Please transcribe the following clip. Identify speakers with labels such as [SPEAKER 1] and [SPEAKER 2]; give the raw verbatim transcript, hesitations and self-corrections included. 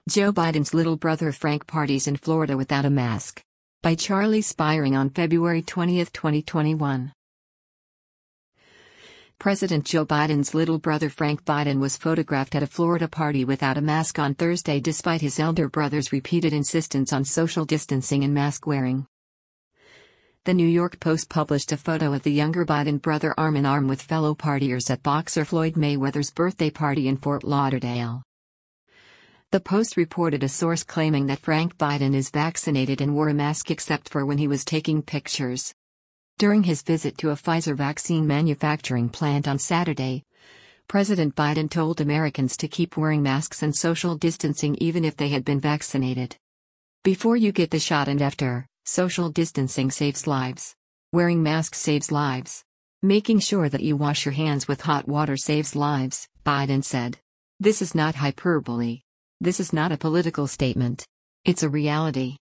[SPEAKER 1] Joe Biden's little brother Frank parties in Florida without a mask. By Charlie Spiring on February twentieth, twenty twenty-one. President Joe Biden's little brother Frank Biden was photographed at a Florida party without a mask on Thursday despite his elder brother's repeated insistence on social distancing and mask wearing. The New York Post published a photo of the younger Biden brother arm in arm with fellow partiers at boxer Floyd Mayweather's birthday party in Fort Lauderdale. The Post reported a source claiming that Frank Biden is vaccinated and wore a mask except for when he was taking pictures. During his visit to a Pfizer vaccine manufacturing plant on Saturday, President Biden told Americans to keep wearing masks and social distancing even if they had been vaccinated. Before you get the shot and after, social distancing saves lives. Wearing masks saves lives. Making sure that you wash your hands with hot water saves lives, Biden said. This is not hyperbole. This is not a political statement. It's a reality.